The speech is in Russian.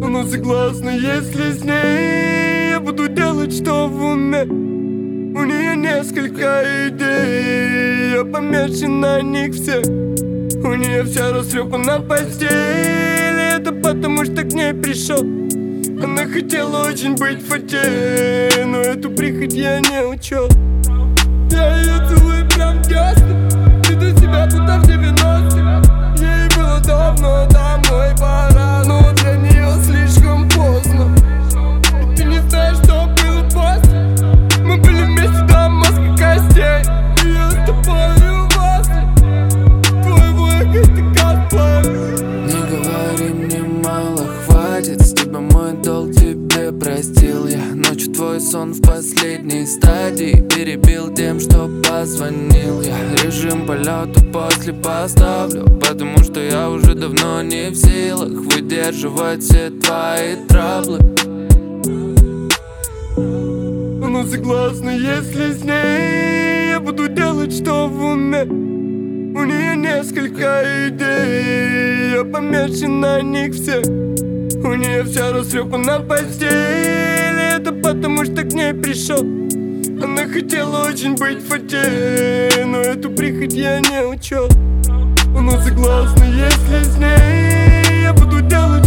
Ну согласна, если с ней я буду делать, что в уме. У нее несколько идей, я помешан на них все. У нее вся растрепана постель, это потому что к ней пришел. Она хотела очень быть фате, но эту прихоть я не учел. Я ее целую прям в десны, веду себя будто в 90-х. Ей было давно домой пора, но для нее слишком поздно. И ты не знаешь, что было после. Мы были вместе до мозга костей, и я с тобою после твоего эго-стыка. Не говори мне мало, хватит с тебя, мой долг тебе простил я. Ночью твой сон в последней стадии перебил тем, что позвонил я. Режим полета после поставлю, потому что я уже давно не в силах выдерживать все твои траблы. Ну согласна, если с ней я буду делать, что в уме. У нее несколько идей, я помешан на них все. У нее вся растрепана постель, это потому что к ней пришел. Она хотела очень быть фате, но эту прихоть я не учел. Ну согласна, если с ней я буду делать